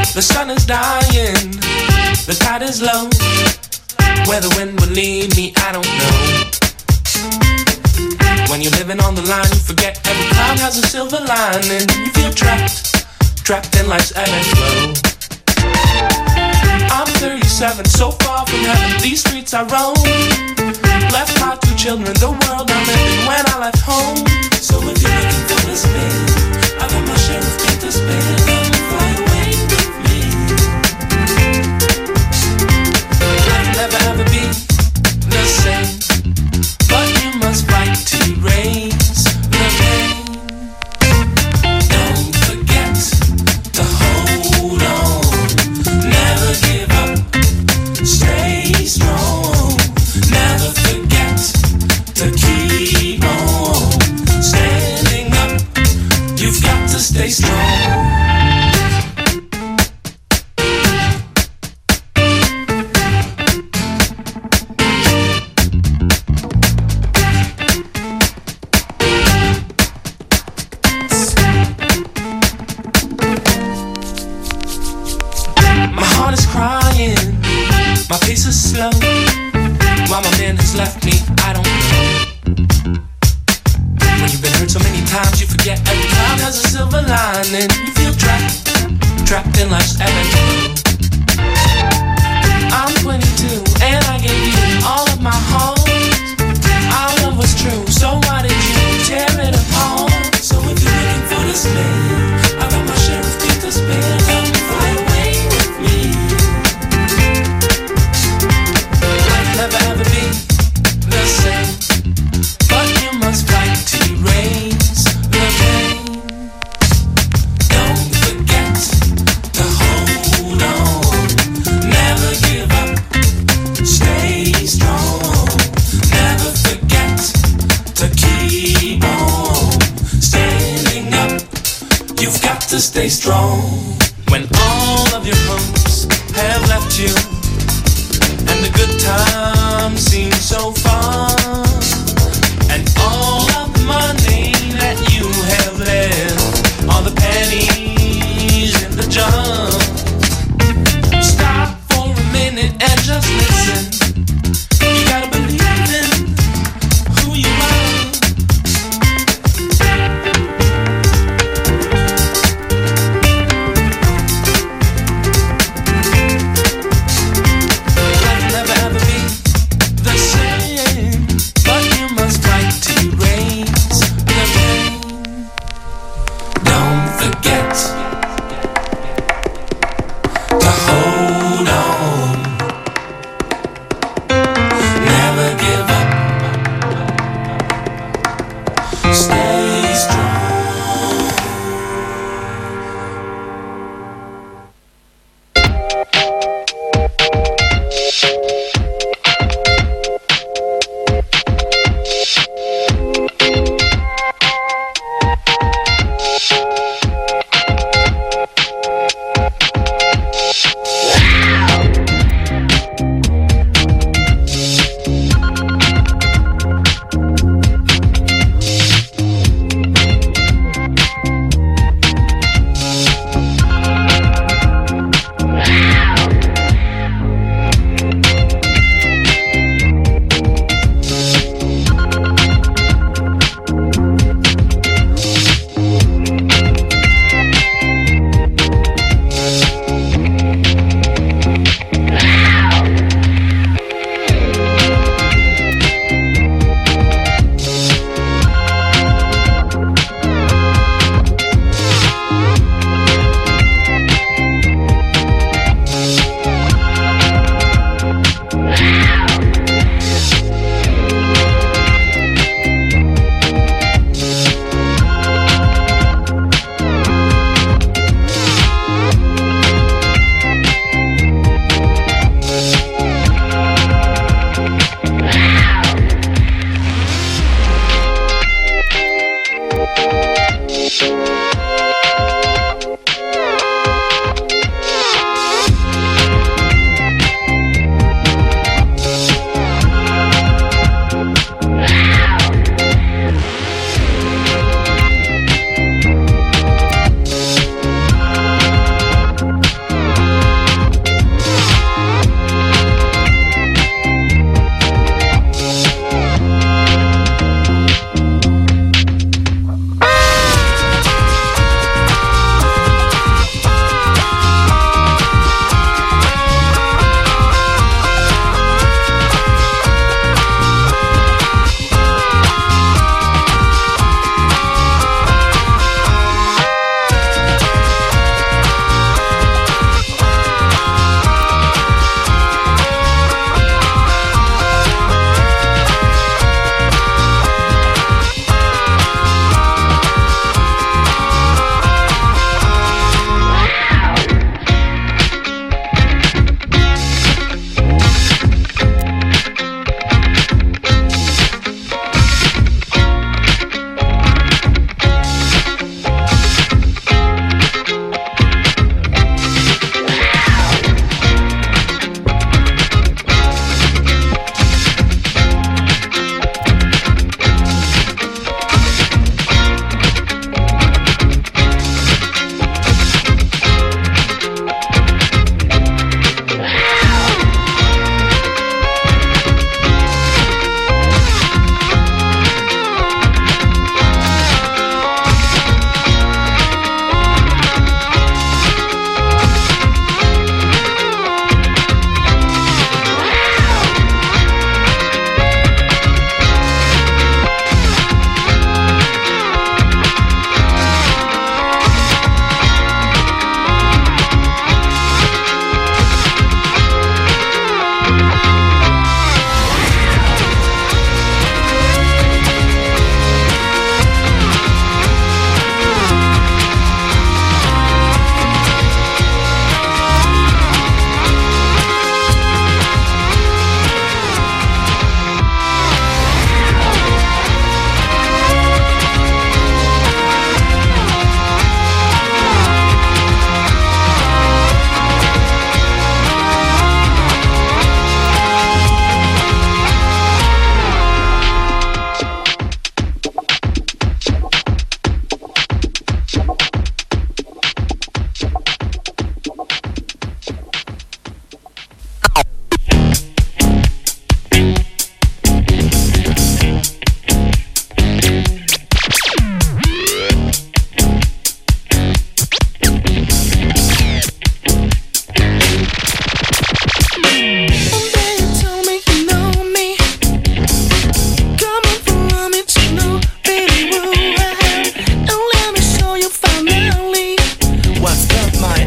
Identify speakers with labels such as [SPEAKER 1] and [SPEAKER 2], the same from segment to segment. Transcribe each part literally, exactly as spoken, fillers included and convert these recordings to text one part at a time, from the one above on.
[SPEAKER 1] The sun is dying, the tide is low. Where the wind will lead me, I don't know. When you're living on the line, you forget every cloud has a silver lining. You feel trapped, trapped in life's ebb and flow. I'm thirty-seven, so far from heaven, these streets I roam. Left my two children, the world I lived in when I left home. So if you're looking for this man, I got my share of pain to spare. Come fly away with me. Life will never ever be the same, but you must fight to erase the pain. Don't forget to hold on, never give up, stay strong. Never forget to keep on standing up. You've got to stay strong. My heart is crying, my pace is slow. Why my man has left me, I don't know. When you've been hurt so many times, you forget every cloud has a silver lining. You feel trapped, trapped in life's ebb and flow. I'm twenty-two and I gave you all of my heart. Our love was true, so why did you tear it apart? So if you're looking for this man, I got my share of pain to spare. Come fly away with me. Never ever be the same, but you must fight to erase the pain. Don't forget to hold on, never give up, stay strong. Never forget to keep on standing up. You've got to stay strong. When all of your hopes have left you and the good times seem so far, and all of the money that you have left are the pennies in the jar. Stop for a minute and just listen. You gotta believe in who you are. Forget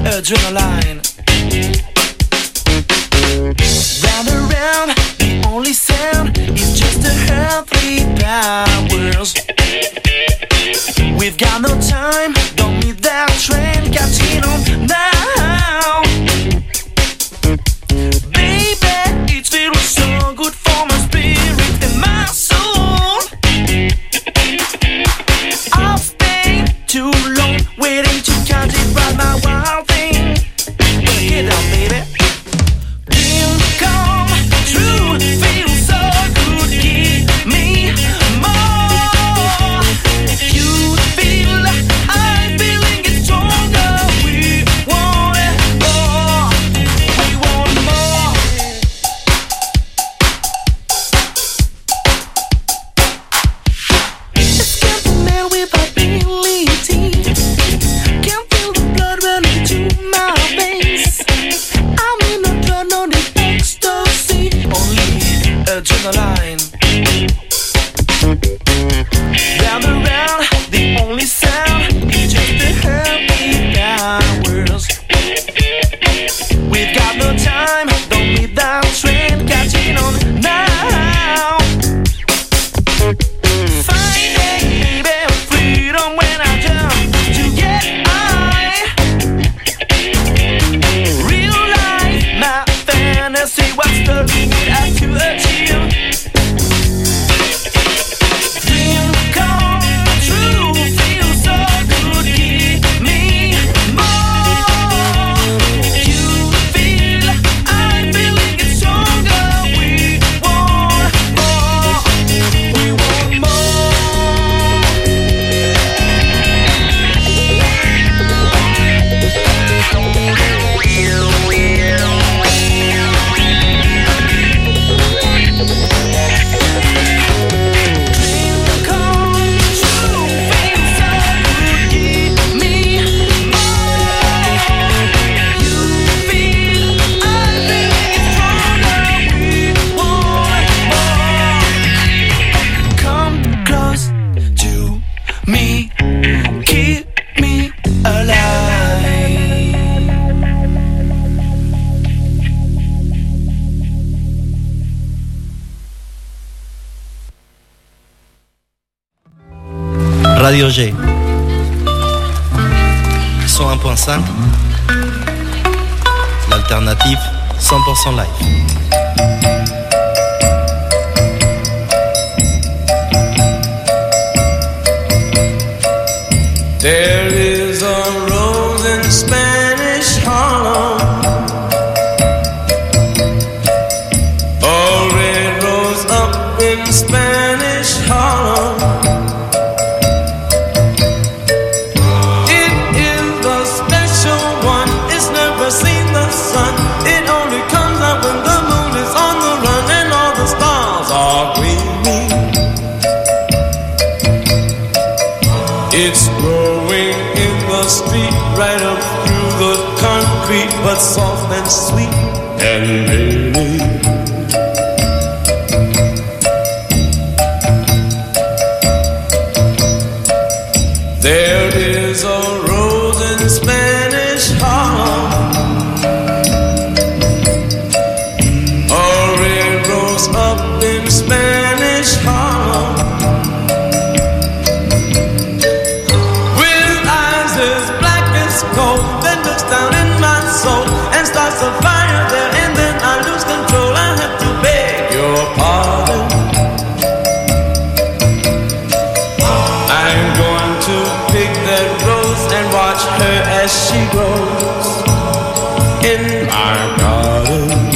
[SPEAKER 1] adrenaline. Round and round, the only sound is just the earthly powers. We've got no time, don't need that train catching on now. Baby, it feels so good for my spirit and my soul. I've stayed too long waiting to catch it right, my wild thing. Get out, baby. Dream come true, feel so good, give me more. You feel, I'm feeling it stronger. We want it more, we want more. It's got a man with ability. Can't feel the blood running to my veins. I'm in a drug on the ecstasy, only adrenaline. Round and round, the only sound is just the happy hours. We've got no time, don't need that train catching on now. Finding baby freedom when I jump to get high. Real life, my fantasy, what's the limit I have to achieve? Dream come true, feel so good, give me more. You feel, I'm feeling it stronger. We want more, we want more.
[SPEAKER 2] Radio G cent un point cinq, l'alternative cent pour cent live.
[SPEAKER 3] There is a rose in Spanish Harlem, a red rose up in Spanish Harlem. It is a special one, it's never seen the sun. It only comes out when the moon is on the run and all the stars are gleaming. It's growing in the street, right up through the concrete, but soft and sweet and really. There is a rose in Spanish Harlem, a red rose up in Spanish Harlem. Then looks down in my soul and starts a fire there, and then I lose control. I have to beg your pardon. I'm going to pick that rose and watch her as she grows in my garden.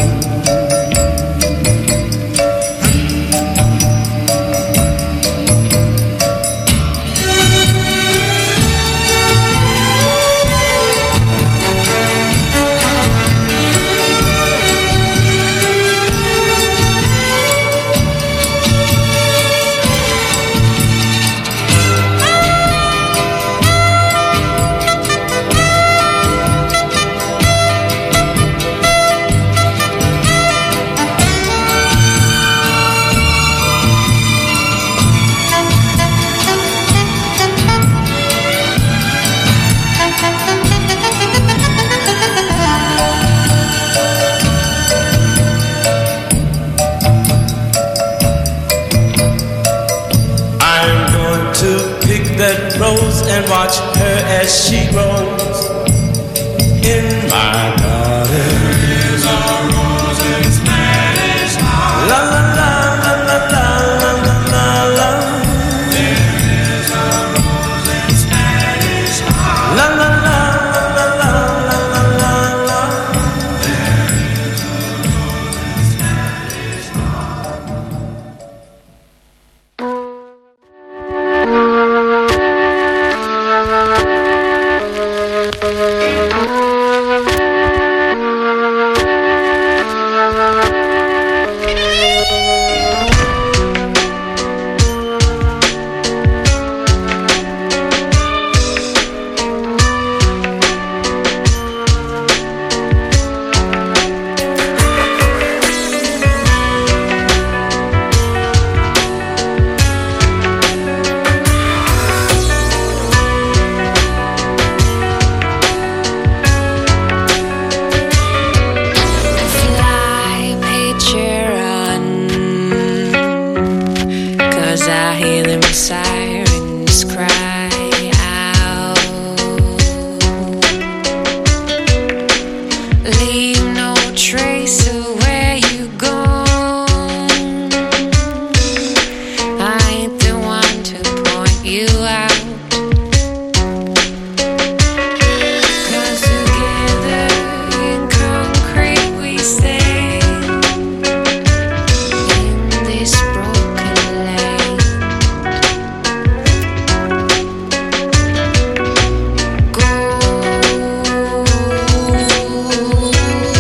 [SPEAKER 3] as she grows in my garden. There's a rose in Spanish heart. La la la la la la la la la. There is a rose in Spanish heart. La la la la la la la la la. There is a rose in Spanish heart.
[SPEAKER 4] Fly, picture on, 'cause I hear them sirens cry out. Leave no trace of where you gone. I ain't the one to point you out. 'Cause together in concrete we stand in this broken land. Gold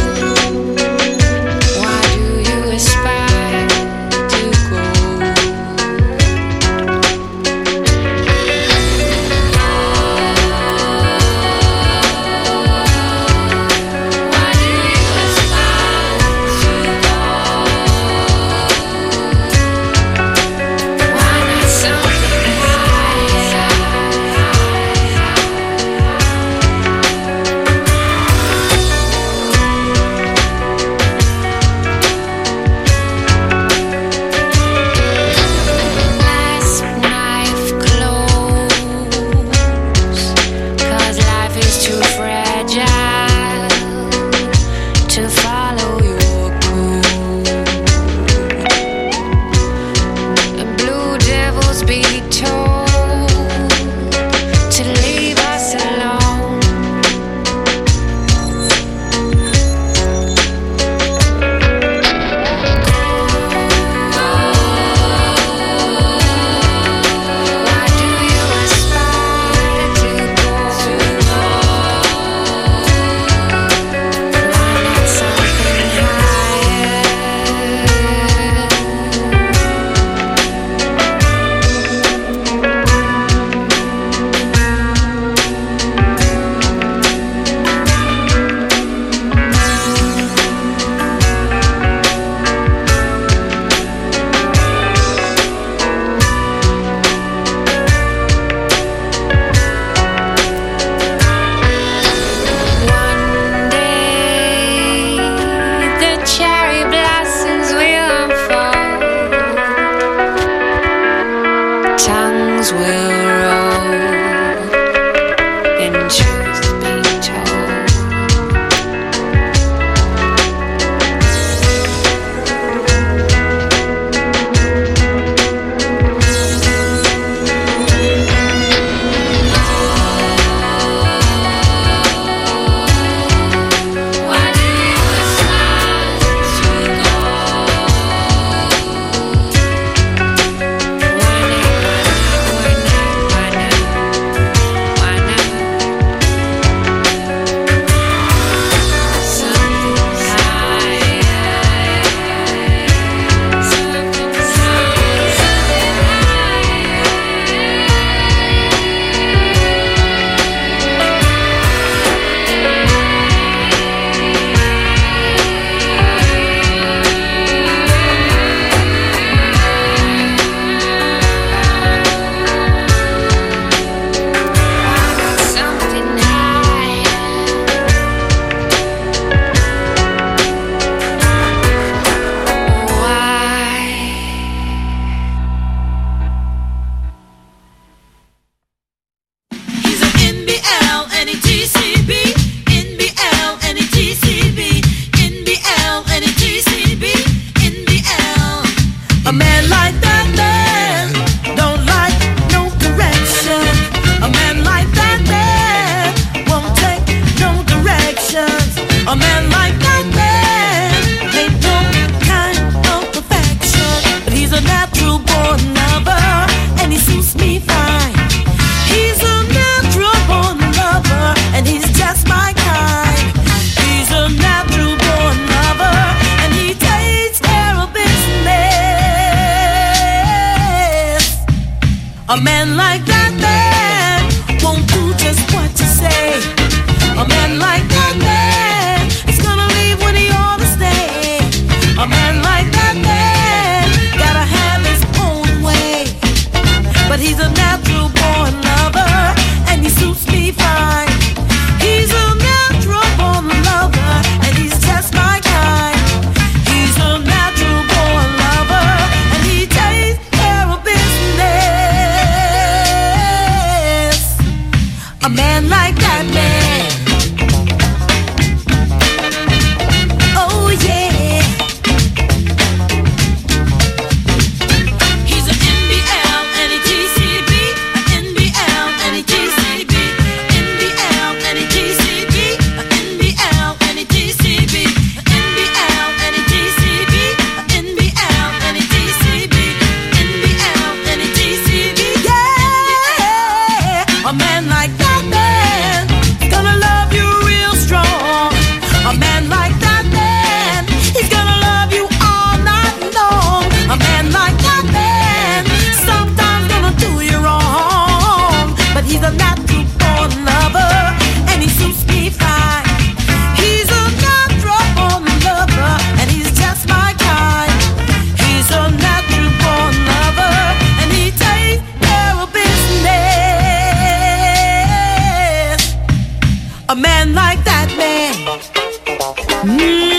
[SPEAKER 5] like that man. Mm.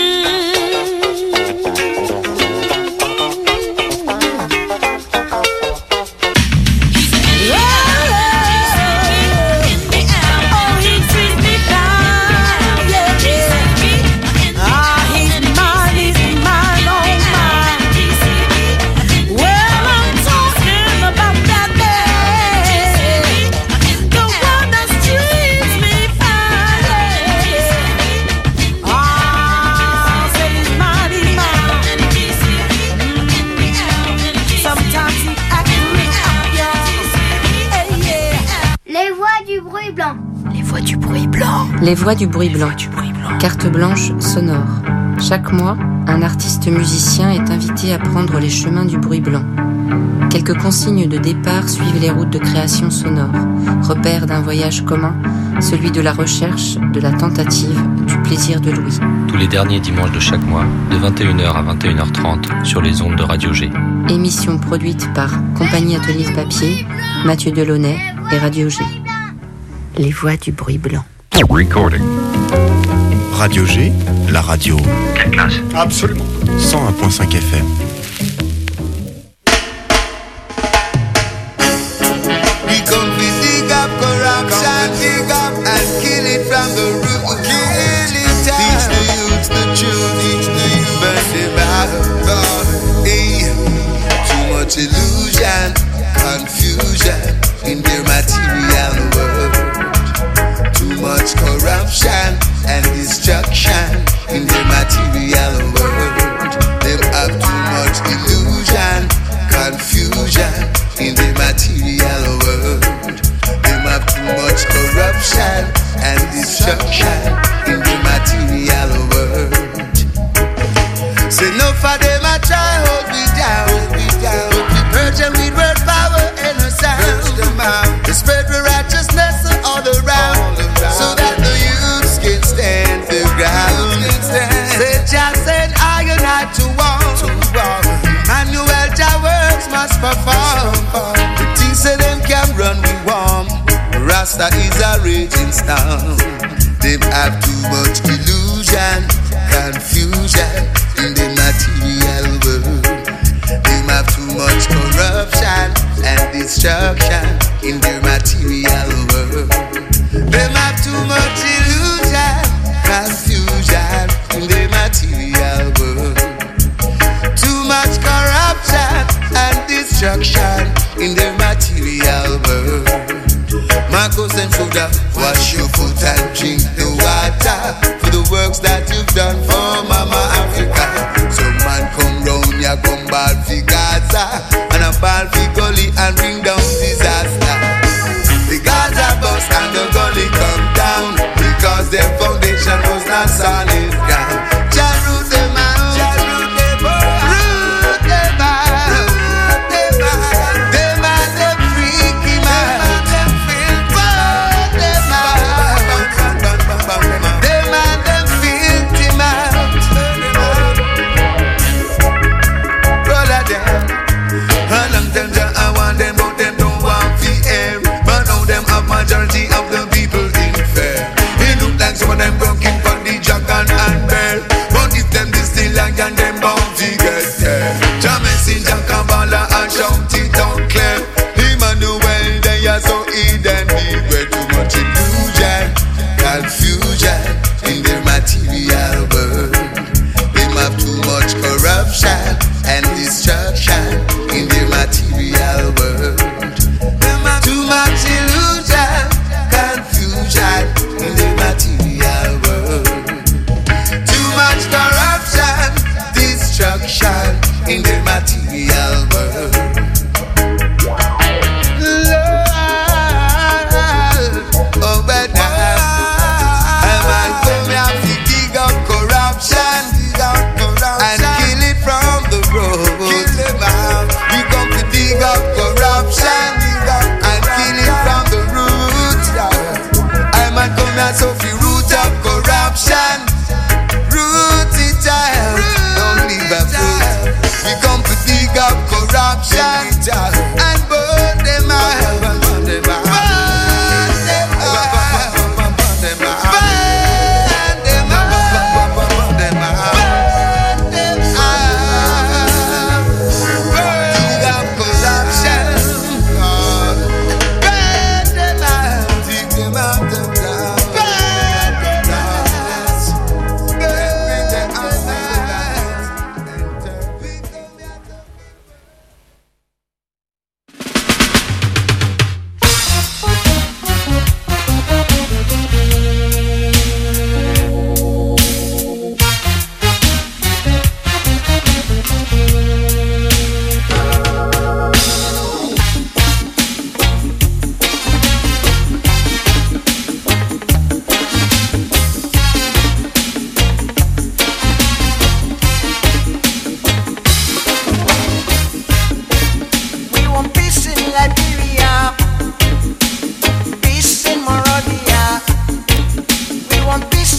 [SPEAKER 6] Les voix du bruit blanc. Carte blanche sonore. Chaque mois, un artiste musicien est invité à prendre les chemins du bruit blanc. Quelques consignes de départ suivent les routes de création sonore. Repère d'un voyage commun, celui de la recherche, de la tentative, du plaisir de l'ouïe.
[SPEAKER 7] Tous les derniers dimanches de chaque mois, de vingt et une heures à vingt et une heures trente, sur les ondes de Radio G.
[SPEAKER 6] Émission produite par Compagnie Atelier de Papier, Mathieu Delaunay et Radio G. Les voix du bruit blanc.
[SPEAKER 8] Recording.
[SPEAKER 9] Radio G, la radio.
[SPEAKER 8] Quelle classe?
[SPEAKER 9] Absolument. cent un virgule cinq F M.
[SPEAKER 3] We come to dig up corruption, dig up and kill it from the root. Kill it out. Teach the youth the truth, teach the youth. Burn the battle. Hey, too much illusion, confusion in their material world. Too much corruption and destruction in the material world. They have too much illusion, confusion in the material world. They have too much corruption and destruction in the material world. Say no for them I try hold me down, hold me down. But we purge them with word power and a sound. They spread the righteousness all around, so that the youths can stand the ground. Say Jah said I and I to walk, Emmanuel Jah words must perform. The things say them can run we warm. Rasta is a raging storm. They have too much illusion, confusion in the material world. They have too much corruption and destruction in the material world. They have too much illusion, confusion in the material world. Too much corruption and destruction in the material world. Marcos and Shoulda, wash your foot and drink the water for the works that you've done for Mama Africa. Some man come round, ya come ball fi Gaza, and a ball fi gully and bring down disaster. The Gaza bust and the gully come down because their foundation was not solid ground. Jah root them out, Jah root them out, root them out, root them out. Them and them freaky man, them filthy, them out, them and them filthy man. Brother them, how long them Jah I want them, but them don't want fi air. But now them have majority of the people in fair. It look like some of them broken from the jack and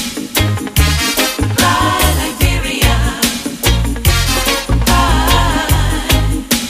[SPEAKER 1] Fly Liberia. Fly.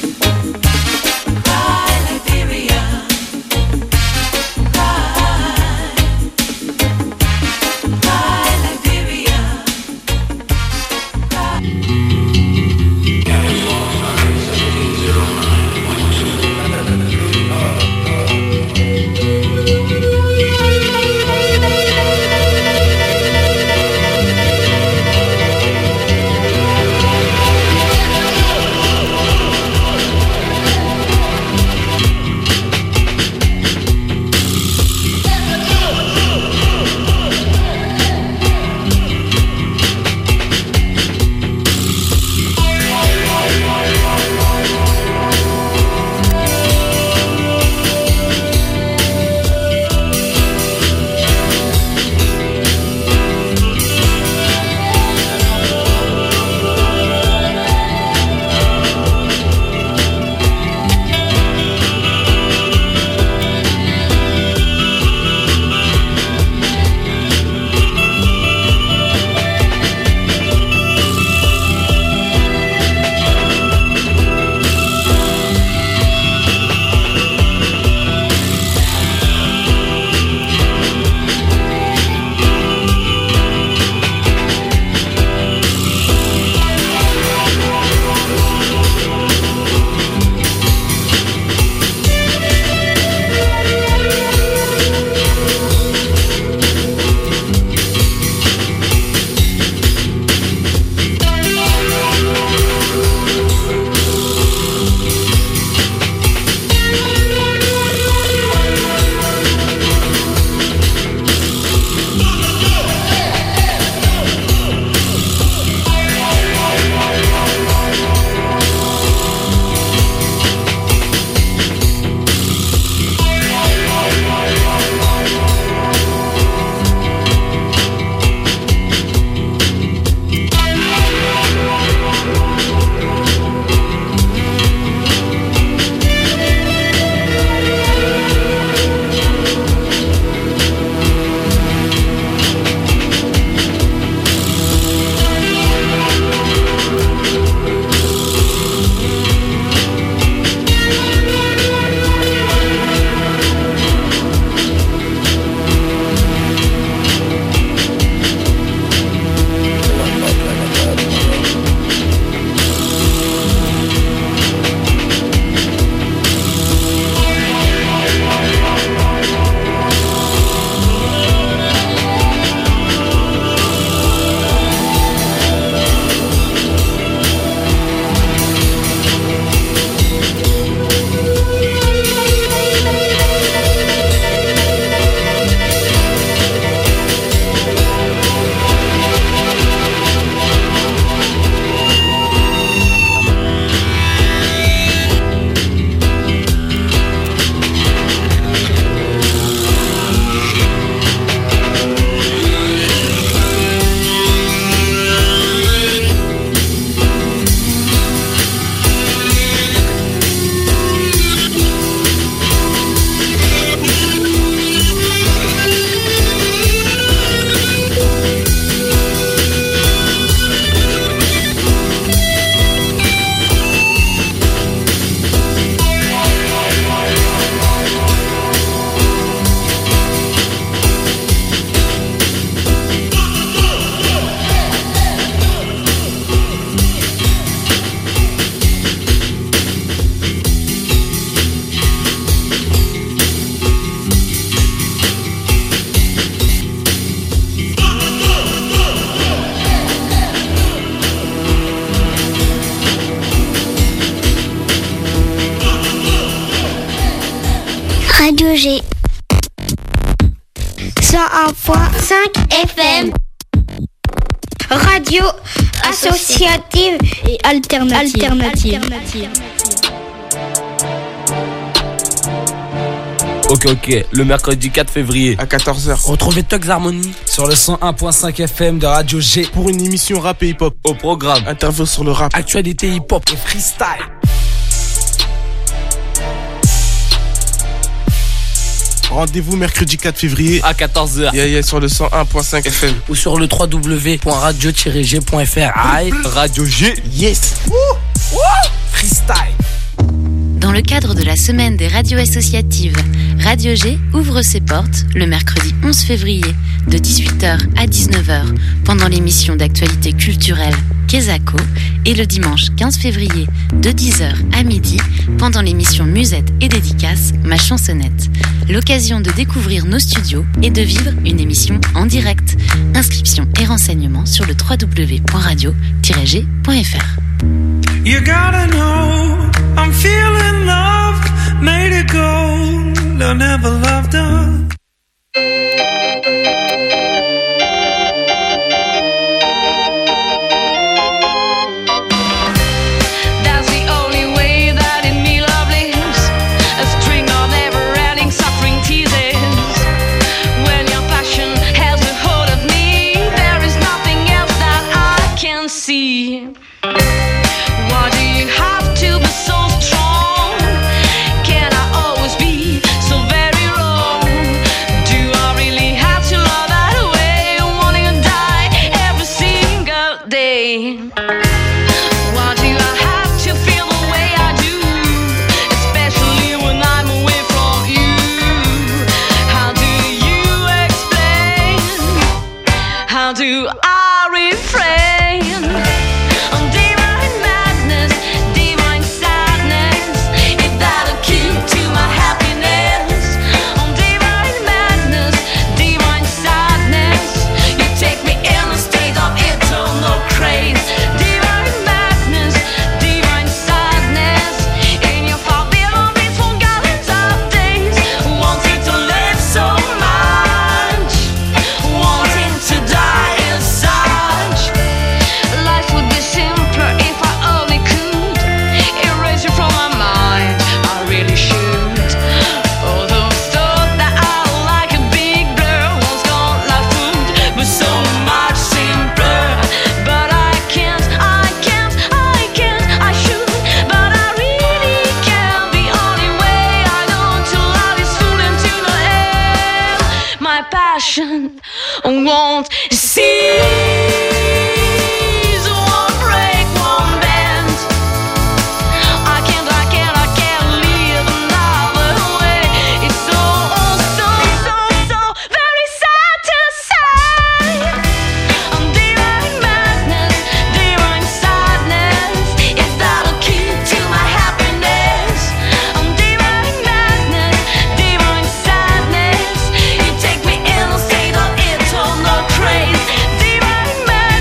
[SPEAKER 10] G. cent un virgule cinq F M. Radio associative et alternative. alternative. alternative.
[SPEAKER 11] Ok, ok, le mercredi quatre février
[SPEAKER 9] à quatorze heures.
[SPEAKER 12] Retrouvez Tux Harmony sur le cent un virgule cinq F M de Radio G
[SPEAKER 9] pour une émission rap et hip-hop.
[SPEAKER 11] Au programme,
[SPEAKER 9] interview sur le rap,
[SPEAKER 12] actualité hip-hop et freestyle.
[SPEAKER 9] Rendez-vous mercredi quatre février
[SPEAKER 11] à quatorze heures.
[SPEAKER 9] Yeah, yeah, sur le cent un virgule cinq F M
[SPEAKER 12] ou sur le w w w point radio tiret g point f r. Aïe,
[SPEAKER 11] Radio G.
[SPEAKER 9] Yes.
[SPEAKER 12] Wouh, wouh, freestyle.
[SPEAKER 6] Dans le cadre de la semaine des radios associatives, Radio G ouvre ses portes le mercredi onze février de dix-huit heures à dix-neuf heures pendant l'émission d'actualité culturelle Kesako et le dimanche quinze février de dix heures à midi pendant l'émission Musette et dédicace Ma Chansonnette. L'occasion de découvrir nos studios et de vivre une émission en direct. Inscription et renseignements sur le w w w point radio tiret g point f r.
[SPEAKER 3] You gotta know I'm feeling loved, made it go, I never loved her.
[SPEAKER 4] That's the only way that in me love lives, a string of never-ending suffering teases. When your passion has a hold of me, there is nothing else that I can see. Why do you have to be so strong? Can I always be so very wrong? Do I really have to love that way, wanting to die every single day? Why do I have to feel the way I do, especially when I'm away from you? How do you explain? How do I refrain? Won't cease, won't break, won't bend. I can't, I can't, I can't live another way. It's so, so, so, so very sad to say. I'm divine madness, divine sadness. Is that a key to my happiness? I'm divine madness, divine sadness. You take me in a state of eternal craze. Divine madness.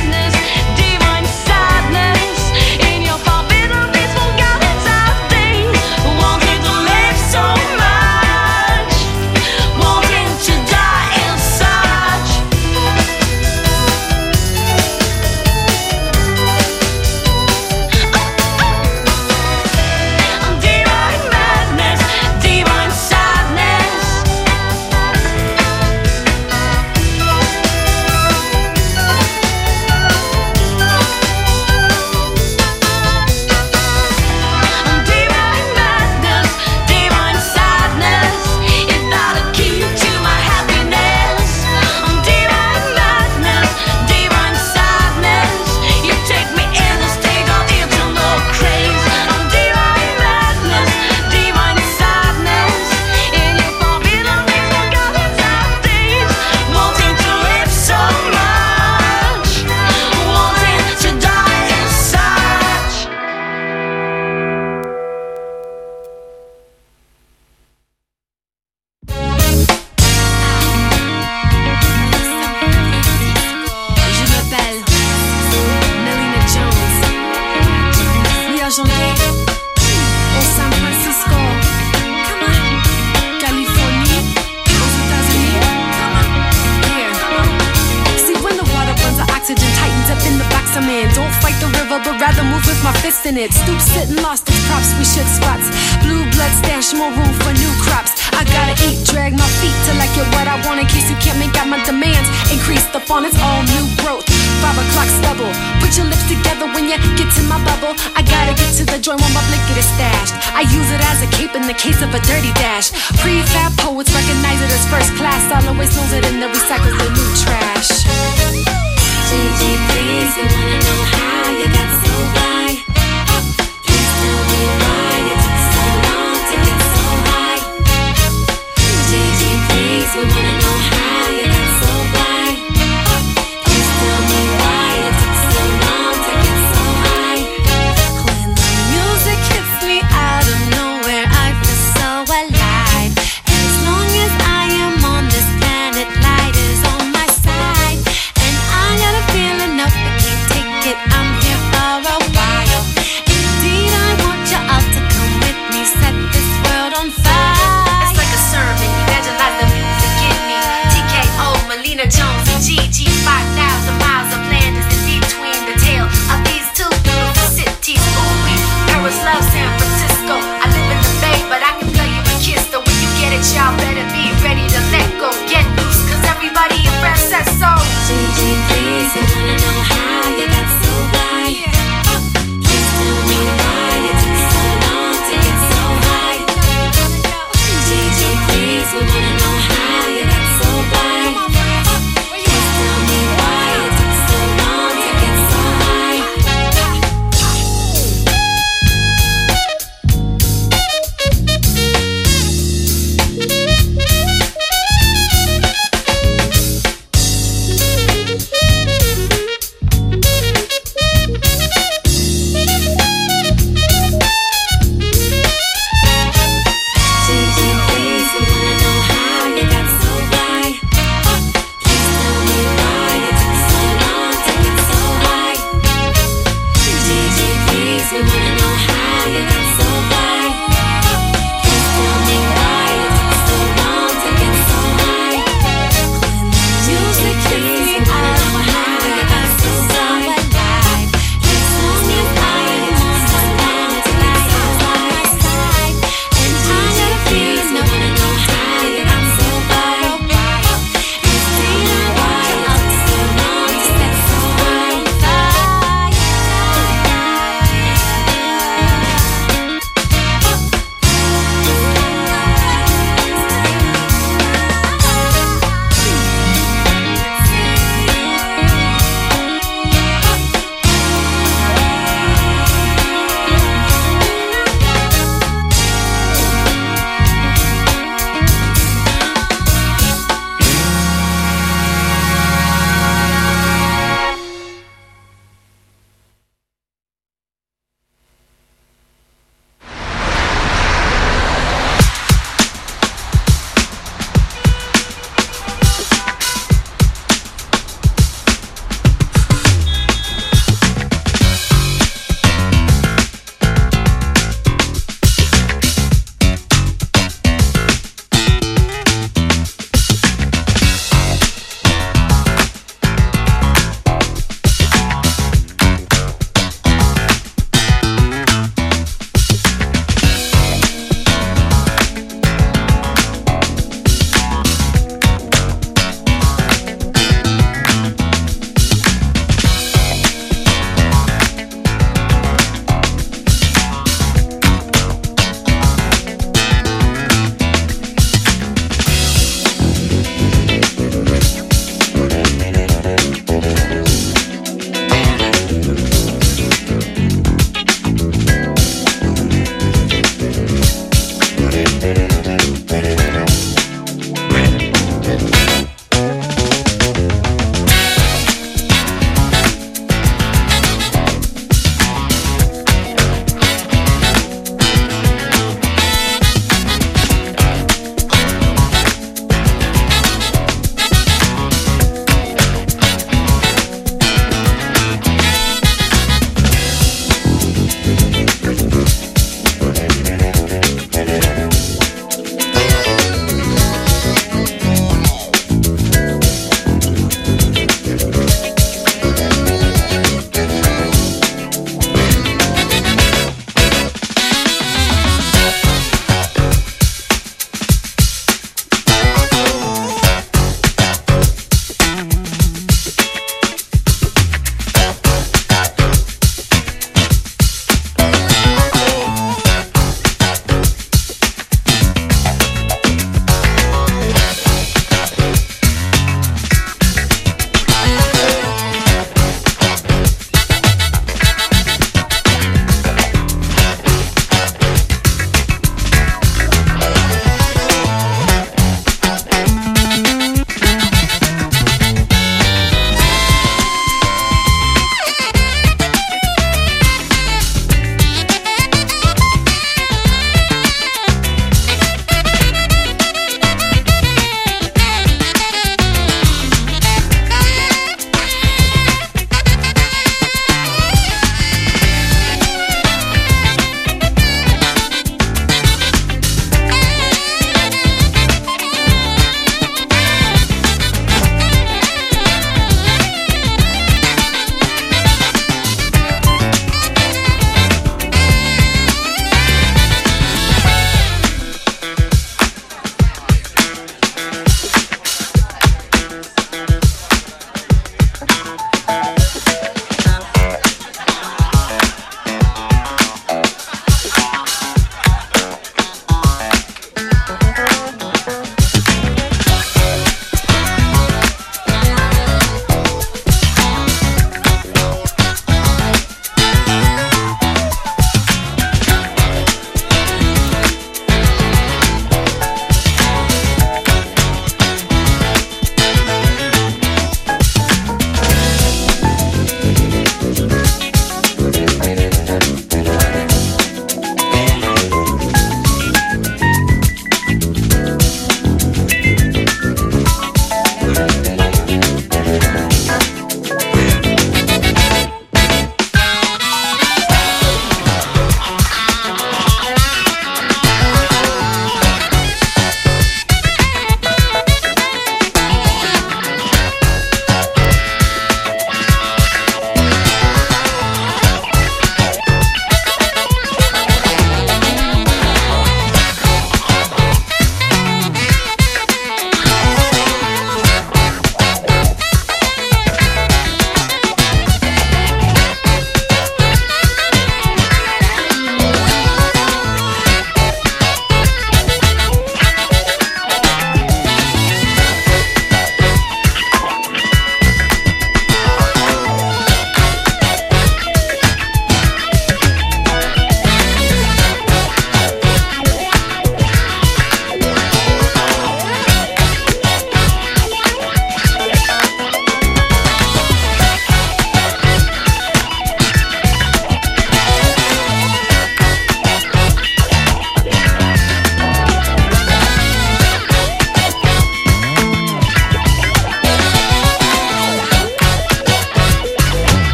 [SPEAKER 13] with my fists in it. Stoop sitting lost its props, we shook spots. Blue blood stash, more room for new crops. I gotta eat, drag my feet till I get what I want. In case you can't make out my demands, increase the font, it's all new growth. Five o'clock stubble, put your lips together when you get to my bubble. I gotta get to the joint when my blanket is stashed. I use it as a cape in the case of a dirty dash. Prefab poets recognize it as first class. I'll always knows it and then recycles the new trash.
[SPEAKER 14] Gigi, please, you wanna know how you got so high? Please tell me why it took so long to get so high. Gigi, please, you wanna know how you got so high? Please tell me why it took so long to get so high.
[SPEAKER 13] When the music hits me out of nowhere, I feel so alive. As long as I am on this planet, light is on my side. And I got a feeling up, I can't take it, I'm here for a while. Indeed, I want you all to come with me, set this world on fire.
[SPEAKER 14] It's like a sermon, evangelize the music in me. T K O, Melina Jones, and Gigi. Five thousand miles of land is in between the tail of these two beautiful cities. Ooh, we Paris, love San Francisco. I live in the Bay, but I can blow you a kiss. So when you get it, y'all better be ready to let go. Get loose, cause everybody in France says so.
[SPEAKER 13] Gigi, please,
[SPEAKER 14] I wanna know how you got so high. Please tell me why it took so long to get so high. Gigi, please, we wanna know how you got so high. Please tell me why it took so long to get so high.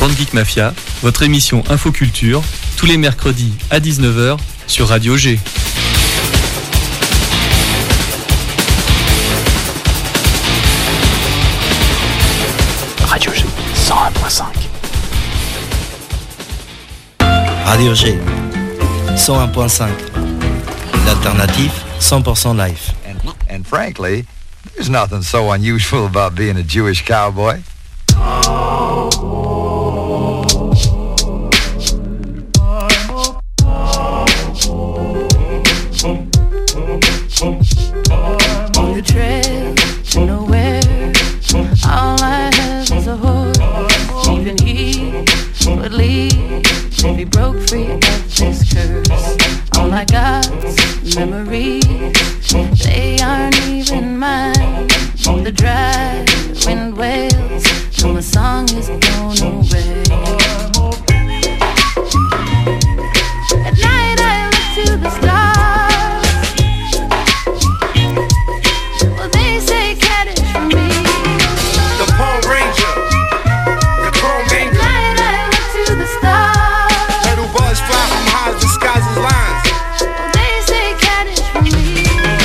[SPEAKER 7] Bande Geek Mafia, votre émission Infoculture, tous les mercredis à dix-neuf heures sur Radio G.
[SPEAKER 15] Radio G, cent un point cinq.
[SPEAKER 2] Radio G, cent un point cinq. L'alternative cent pour cent live.
[SPEAKER 16] And, and frankly, there's nothing so unusual about being a Jewish cowboy.
[SPEAKER 17] On the trail to nowhere, all I have is a horse. Even he would leave if he broke free of this curse. All I got's memories, they aren't even mine. The dry wind wails till my song is blown away. At night I look to the stars. Well, they say Kaddish for me.
[SPEAKER 18] The Palm Ranger, the Chrome Anger.
[SPEAKER 17] At night I look to the stars.
[SPEAKER 18] Metal buzz fly from highs disguises lines.
[SPEAKER 17] Well, they say Kaddish for me.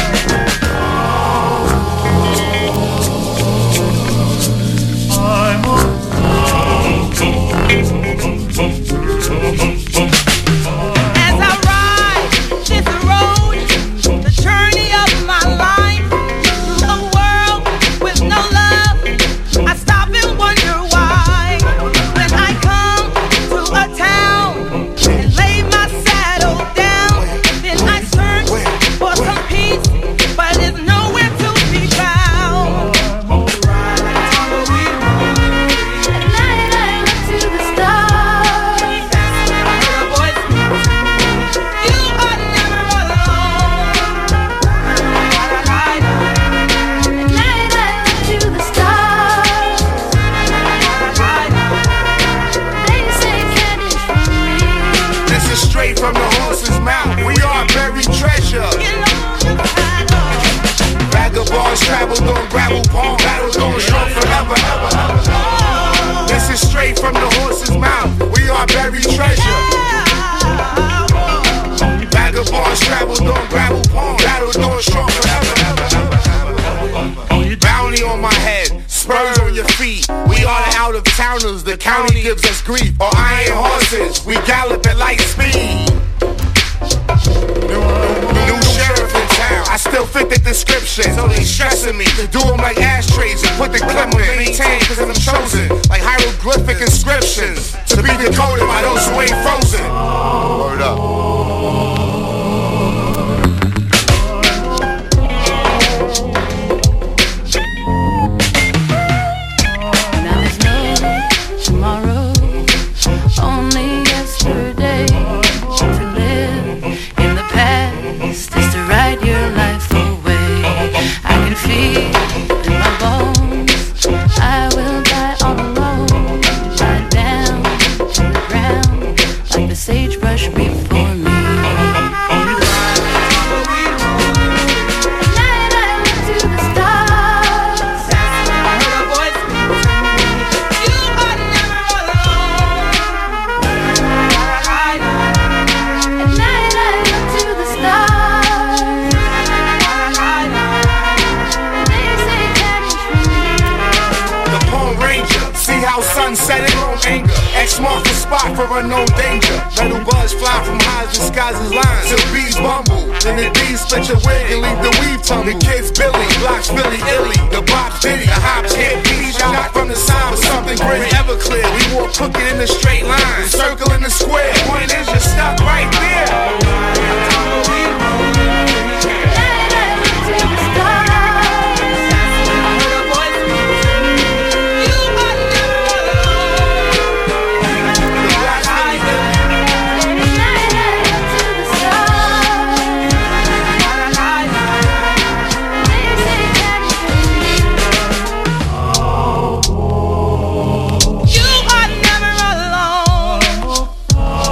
[SPEAKER 19] As I ride this road, the journey of my life, through a world with no love, I stop and wonder why. When I come to a town and lay my saddle down, then I search for some peace, but it's nowhere to be found.
[SPEAKER 17] At night I look to the stars.
[SPEAKER 19] You are never alone.
[SPEAKER 17] At night I look to the stars. They say Kaddish for me.
[SPEAKER 18] This is straight from the horse's mouth. We are buried treasure. Vagabonds traveled on gravel palm, battled on shore forever, ever, ever. This is straight from the horse's mouth. We are buried treasure. Vagabonds traveled on gravel palm, battled on shore forever, ever, ever. Bounty on my head, spurs on your feet. We are the out of towners, the county gives us grief. Or iron horses, we gallop at light speed. New sheriff in town, I still fit the description. So they stressing me, do them like ashtrays and put the clip on. Maintain, cause I'm chosen, like hieroglyphic inscriptions, to be decoded by those who ain't frozen. Word up.
[SPEAKER 17] Now there's no tomorrow, only yesterday. To live in the past is to ride your life away. I can feel in my bones, I will die all alone. Lie down to the ground like the sagebrush before me. At night I look to the stars.
[SPEAKER 19] You are never alone.
[SPEAKER 17] At night I look to the stars. They say Kaddish for me.
[SPEAKER 18] The Palm Ranger, see how sunsetting on anger. X marks the spot for unknown danger. Metal buzz fly from highs disguises lines. Till bees bumble, then the bees split your wig and leave the weave tumble. The kids Billy, blocks Philly, Illy, the bops Diddy, the hops hit bees shot from the side with something gritty. Everclear, we wore crooked in a straight line, circle in the square. Point is, you're stuck right there.
[SPEAKER 17] Night I look to the stars.
[SPEAKER 19] You are never alone.
[SPEAKER 17] Night I look to the stars. They say Kaddish for me.
[SPEAKER 19] You are never alone.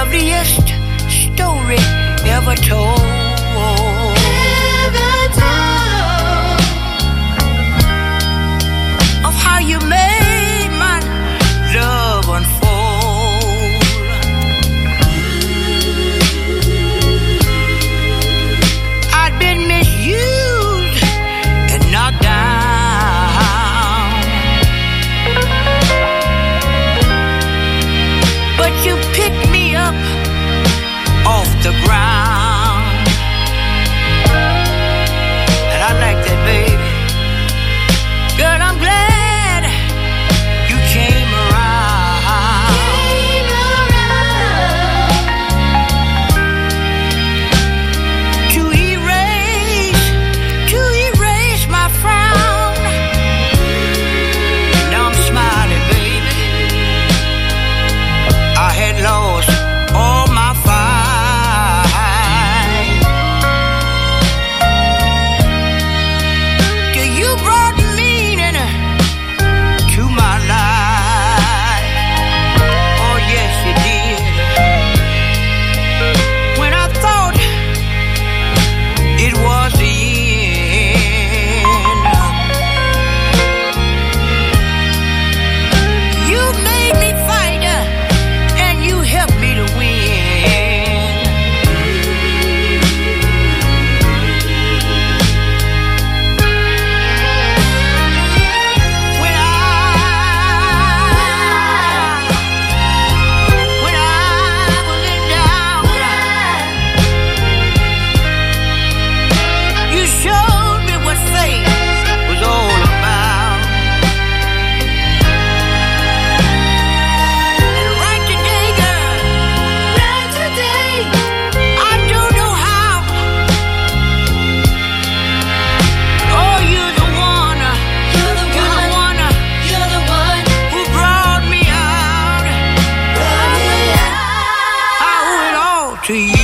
[SPEAKER 20] loveliest story ever told. Ever told. Of how you made my love unfold. I'd been misused and knocked down, but you picked me up off the ground, and I like that, baby. Girl, I'm glad you came around. Came around. To erase, to erase my frown. Now I'm smiling, baby. I had lost all my fight. Till you brought meaning to my life. Oh yes, you did. When I thought it was the end, you made me fight, and you helped me to win. When I, when I was in doubt, you showed me what faith was all about. And right today, girl, right today, I don't know how. Oh, you're the one, you're the one, you're the one who brought me out. Brought me out. I owe it all to you.